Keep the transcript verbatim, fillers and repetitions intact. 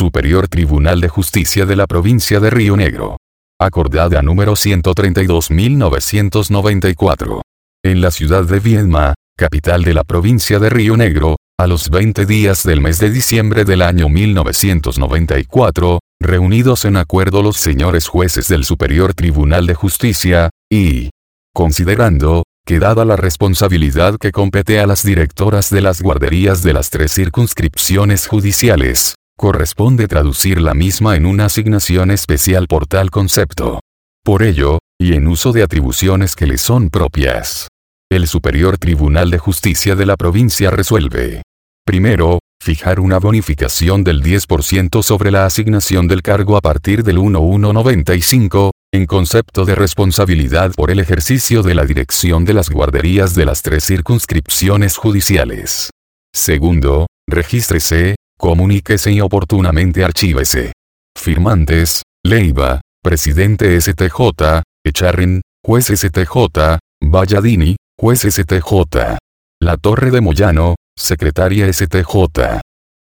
Superior Tribunal de Justicia de la Provincia de Río Negro. Acordada número ciento treinta y dos mil novecientos noventa y cuatro. En la ciudad de Viedma, capital de la provincia de Río Negro, a los veinte días del mes de diciembre del año mil novecientos noventa y cuatro, reunidos en acuerdo los señores jueces del Superior Tribunal de Justicia, y considerando que dada la responsabilidad que compete a las directoras de las guarderías de las tres circunscripciones judiciales, corresponde traducir la misma en una asignación especial por tal concepto. Por ello, y en uso de atribuciones que le son propias, el Superior Tribunal de Justicia de la provincia resuelve: primero, fijar una bonificación del diez por ciento sobre la asignación del cargo a partir del uno uno noventa y cinco, en concepto de responsabilidad por el ejercicio de la dirección de las guarderías de las tres circunscripciones judiciales. Segundo, regístrese, comuníquese y oportunamente archívese. Firmantes: Leiva, Presidente S T J, Echarren, Juez S T J, Valladini, Juez S T J. La Torre de Moyano, Secretaria S T J.